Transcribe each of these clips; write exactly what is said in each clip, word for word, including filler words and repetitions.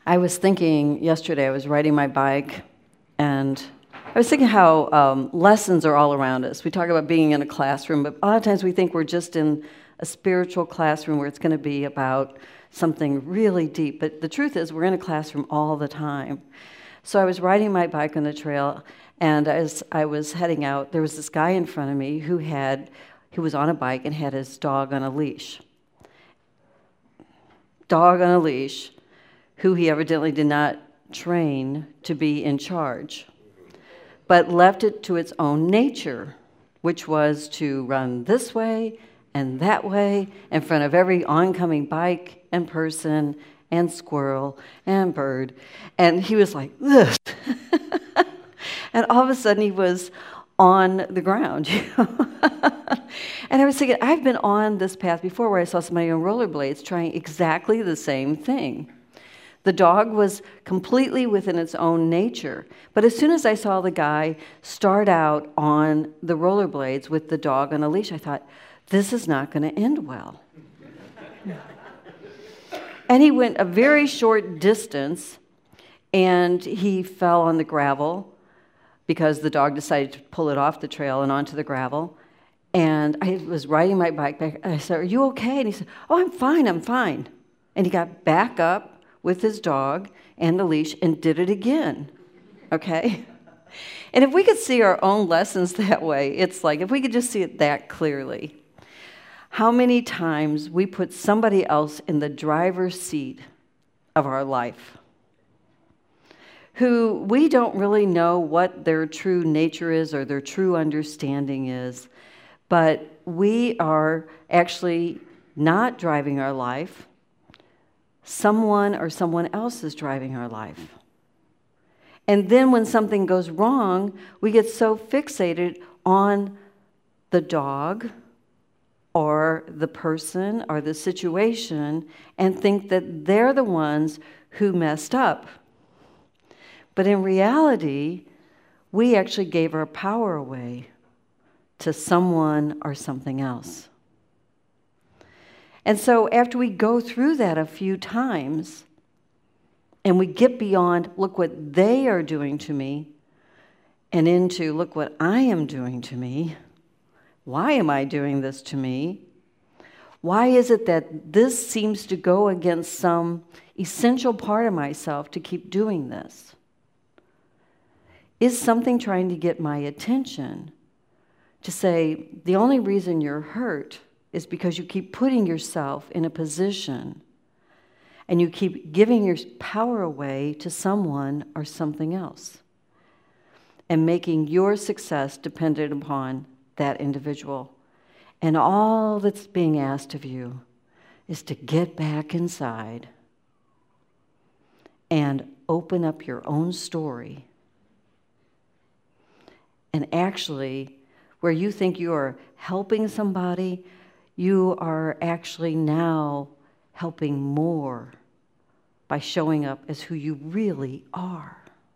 I was thinking yesterday, I was riding my bike, and I was thinking how um, lessons are all around us. We talk about being in a classroom, but a lot of times we think we're just in a spiritual classroom where it's going to be about something really deep. But the truth is, we're in a classroom all the time. So I was riding my bike on the trail, and as I was heading out, there was this guy in front of me who had, who was on a bike and had his dog on a leash. Dog on a leash, who he evidently did not train to be in charge, but left it to its own nature, which was to run this way and that way in front of every oncoming bike and person and squirrel and bird. And he was like, this. And all of a sudden he was on the ground. You know? And I was thinking, I've been on this path before where I saw somebody on rollerblades trying exactly the same thing. The dog was completely within its own nature. But as soon as I saw the guy start out on the rollerblades with the dog on a leash, I thought, this is not going to end well. And he went a very short distance, and he fell on the gravel because the dog decided to pull it off the trail and onto the gravel. And I was riding my bike back. I said, are you okay? And he said, oh, I'm fine, I'm fine. And he got back up with his dog and the leash and did it again, okay? And if we could see our own lessons that way, it's like, if we could just see it that clearly, how many times we put somebody else in the driver's seat of our life, who we don't really know what their true nature is or their true understanding is, but we are actually not driving our life. Someone or someone else is driving our life. And then when something goes wrong, we get so fixated on the dog or the person or the situation and think that they're the ones who messed up. But in reality, we actually gave our power away to someone or something else. And so after we go through that a few times, and we get beyond, look what they are doing to me, and into, look what I am doing to me. Why am I doing this to me? Why is it that this seems to go against some essential part of myself to keep doing this? Is something trying to get my attention to say, the only reason you're hurt is because you keep putting yourself in a position and you keep giving your power away to someone or something else and making your success dependent upon that individual. And all that's being asked of you is to get back inside and open up your own story. And actually, where you think you are helping somebody, you are actually now helping more by showing up as who you really are.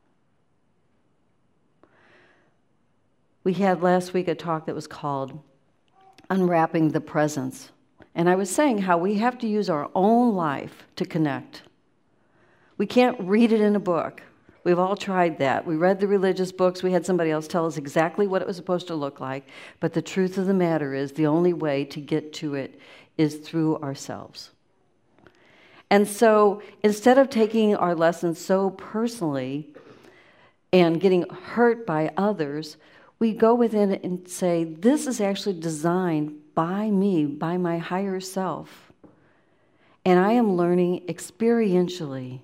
We had last week a talk that was called Unwrapping the Presence. And I was saying how we have to use our own life to connect. We can't read it in a book. We've all tried that. We read the religious books. We had somebody else tell us exactly what it was supposed to look like. But the truth of the matter is the only way to get to it is through ourselves. And so instead of taking our lessons so personally and getting hurt by others, we go within and say, this is actually designed by me, by my higher self. And I am learning experientially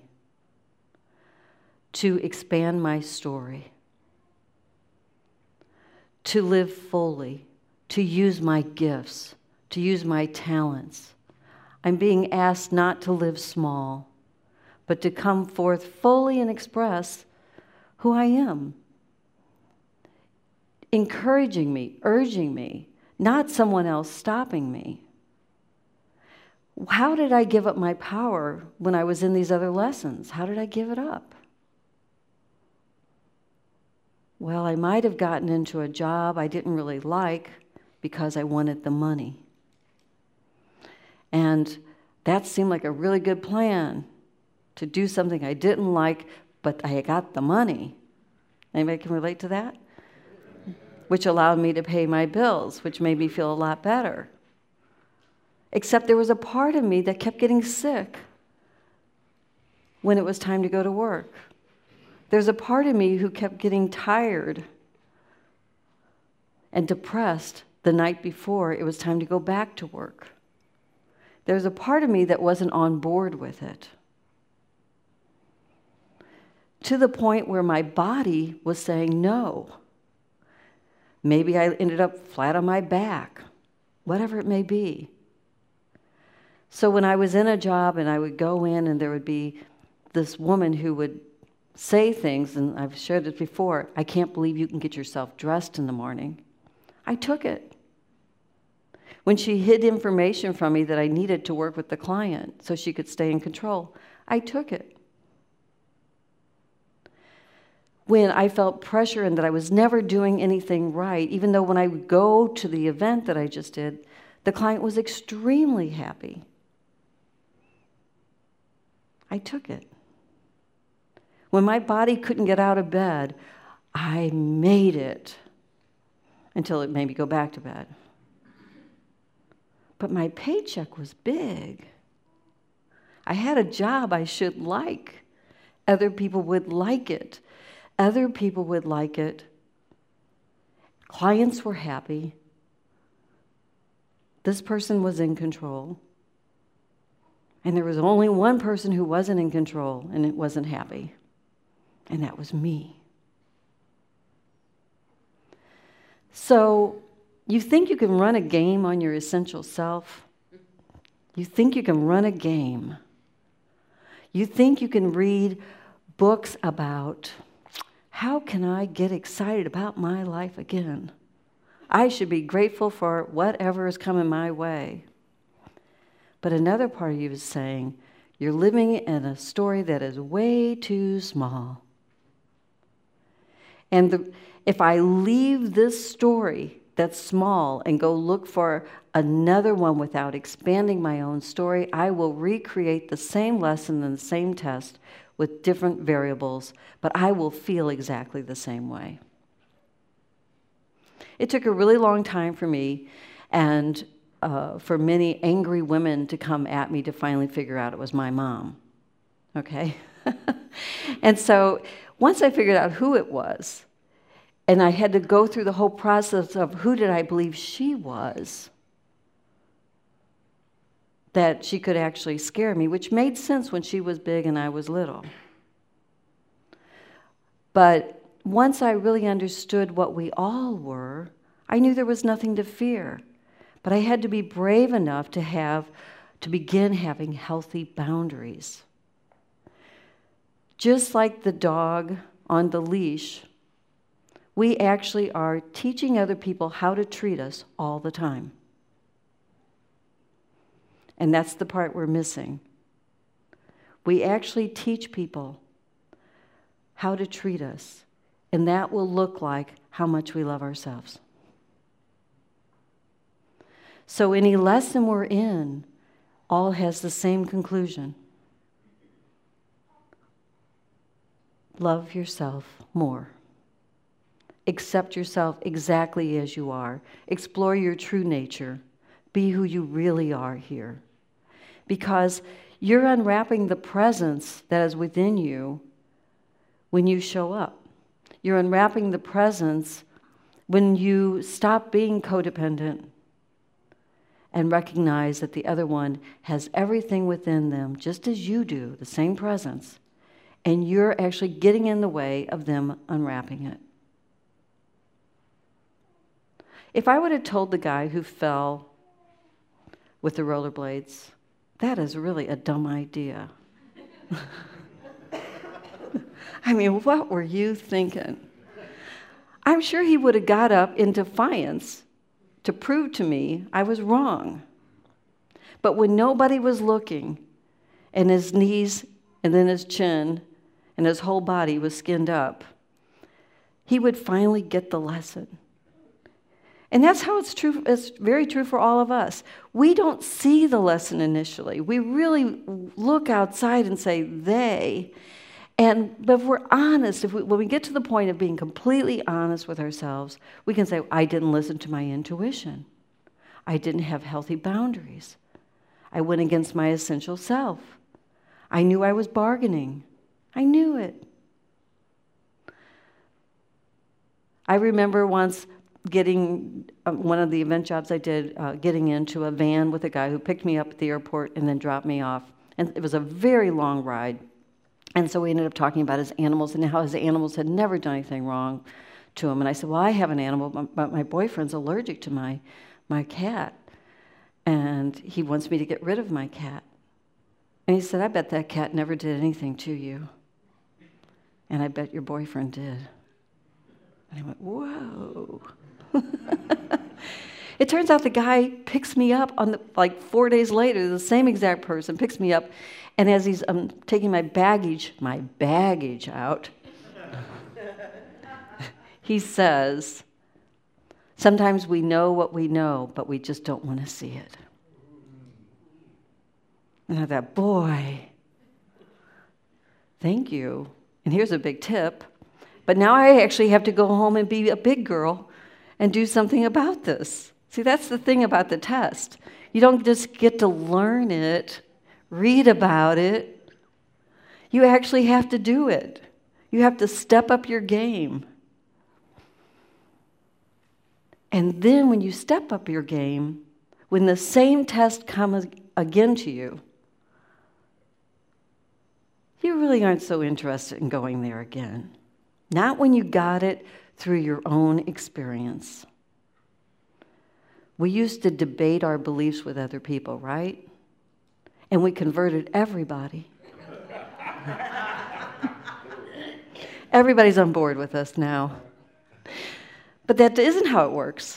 to expand my story, to live fully, to use my gifts, to use my talents. I'm being asked not to live small, but to come forth fully and express who I am. Encouraging me, urging me, not someone else stopping me. How did I give up my power when I was in these other lessons? How did I give it up? Well, I might have gotten into a job I didn't really like because I wanted the money. And that seemed like a really good plan. to do something I didn't like, but I got the money. Anybody can relate to that? Which allowed me to pay my bills, which made me feel a lot better. Except there was a part of me that kept getting sick when it was time to go to work. There's a part of me who kept getting tired and depressed the night before it was time to go back to work. There's a part of me that wasn't on board with it. To the point where my body was saying no. Maybe I ended up flat on my back, whatever it may be. So when I was in a job and I would go in and there would be this woman who would say things, and I've shared this before, I can't believe you can get yourself dressed in the morning. I took it. When she hid information from me that I needed to work with the client so she could stay in control, I took it. When I felt pressure and that I was never doing anything right, even though when I would go to the event that I just did, the client was extremely happy. I took it. When my body couldn't get out of bed, I made it until it made me go back to bed. But my paycheck was big. I had a job I should like. Other people would like it. Other people would like it. Clients were happy. This person was in control. And there was only one person who wasn't in control and it wasn't happy. And that was me. So, you think you can run a game on your essential self? You think you can run a game. You think you can read books about how can I get excited about my life again? I should be grateful for whatever is coming my way. But another part of you is saying, you're living in a story that is way too small. And the, if I leave this story that's small and go look for another one without expanding my own story, I will recreate the same lesson and the same test with different variables, but I will feel exactly the same way. It took a really long time for me and uh, for many angry women to come at me to finally figure out it was my mom, okay? And so once I figured out who it was, and I had to go through the whole process of who did I believe she was, that she could actually scare me, which made sense when she was big and I was little. But once I really understood what we all were, I knew there was nothing to fear. But I had to be brave enough to have, to begin having healthy boundaries. Just like the dog on the leash, we actually are teaching other people how to treat us all the time. And that's the part we're missing. We actually teach people how to treat us, and that will look like how much we love ourselves. So any lesson we're in all has the same conclusion. Love yourself more. Accept yourself exactly as you are. Explore your true nature. Be who you really are here. Because you're unwrapping the presence that is within you when you show up. You're unwrapping the presence when you stop being codependent and recognize that the other one has everything within them, just as you do, the same presence, and you're actually getting in the way of them unwrapping it. If I would have told the guy who fell with the rollerblades, that is really a dumb idea. I mean, what were you thinking? I'm sure he would have got up in defiance to prove to me I was wrong. But when nobody was looking, and his knees and then his chin and his whole body was skinned up, he would finally get the lesson. And that's how it's true. It's very true for all of us. We don't see the lesson initially. We really look outside and say, they. And but if we're honest, if we, when we get to the point of being completely honest with ourselves, we can say, I didn't listen to my intuition. I didn't have healthy boundaries. I went against my essential self. I knew I was bargaining. I knew it. I remember once getting, uh, one of the event jobs I did, uh, getting into a van with a guy who picked me up at the airport and then dropped me off. And it was a very long ride. And so we ended up talking about his animals and how his animals had never done anything wrong to him. And I said, well, I have an animal, but my boyfriend's allergic to my, my cat. And he wants me to get rid of my cat. And he said, I bet that cat never did anything to you. And I bet your boyfriend did. And I went, whoa. It turns out the guy picks me up on the, like four days later, the same exact person picks me up, and as he's um, taking my baggage, my baggage out, he says, sometimes we know what we know, but we just don't want to see it. And I thought, boy, thank you. And here's a big tip. But now I actually have to go home and be a big girl and do something about this. See, that's the thing about the test. You don't just get to learn it, read about it. You actually have to do it. You have to step up your game. And then when you step up your game, when the same test comes again to you, you really aren't so interested in going there again. Not when you got it through your own experience. We used to debate our beliefs with other people, right? And we converted everybody. Everybody's on board with us now. But that isn't how it works.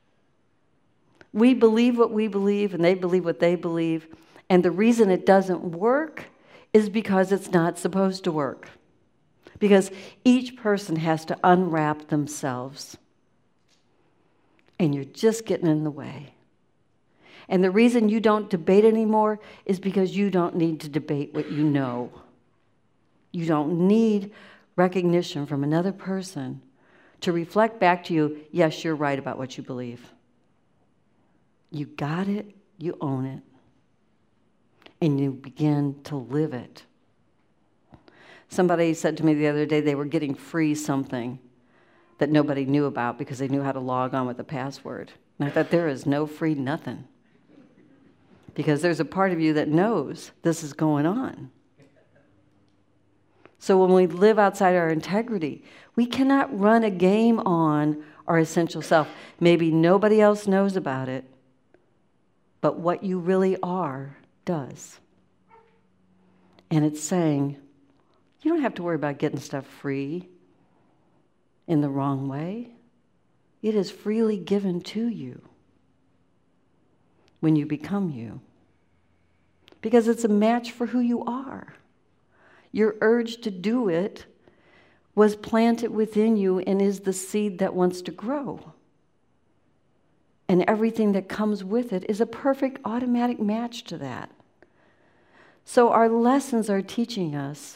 We believe what we believe, and they believe what they believe. And the reason it doesn't work is because it's not supposed to work. Because each person has to unwrap themselves. And you're just getting in the way. And the reason you don't debate anymore is because you don't need to debate what you know. You don't need recognition from another person to reflect back to you, yes, you're right about what you believe. You got it, you own it, and you begin to live it. Somebody said to me the other day they were getting free something that nobody knew about because they knew how to log on with the password. And I thought, there is no free nothing. Because there's a part of you that knows this is going on. So when we live outside our integrity, we cannot run a game on our essential self. Maybe nobody else knows about it, but what you really are does. And it's saying, you don't have to worry about getting stuff free in the wrong way. It is freely given to you when you become you. Because it's a match for who you are. Your urge to do it was planted within you and is the seed that wants to grow. And everything that comes with it is a perfect automatic match to that. So our lessons are teaching us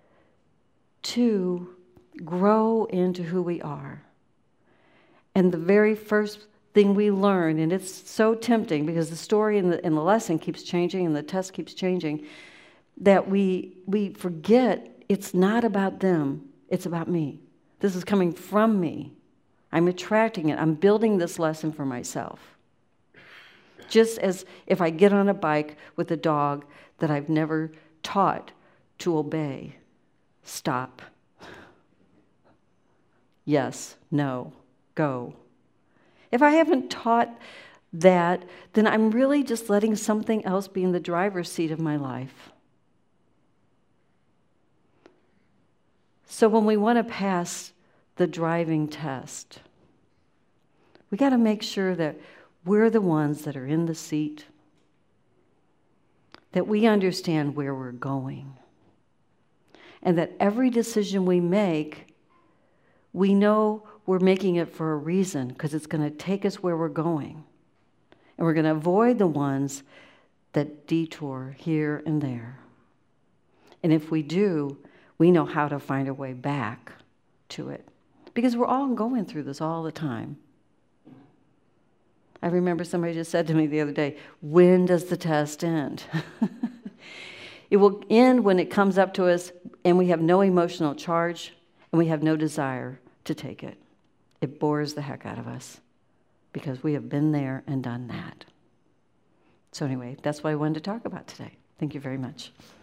to grow into who we are. And the very first thing we learn, and it's so tempting because the story and the, and the lesson keeps changing and the test keeps changing, that we we forget it's not about them, it's about me. This is coming from me. I'm attracting it. I'm building this lesson for myself. Just as if I get on a bike with a dog that I've never taught to obey, stop. Yes, no, go. If I haven't taught that, then I'm really just letting something else be in the driver's seat of my life. So when we want to pass the driving test, we got to make sure that we're the ones that are in the seat, that we understand where we're going, and that every decision we make, we know we're making it for a reason, because it's going to take us where we're going. And we're going to avoid the ones that detour here and there. And if we do, we know how to find a way back to it. Because we're all going through this all the time. I remember somebody just said to me the other day, when does the test end? It will end when it comes up to us and we have no emotional charge and we have no desire to take it. It bores the heck out of us because we have been there and done that. So anyway, that's what I wanted to talk about today. Thank you very much.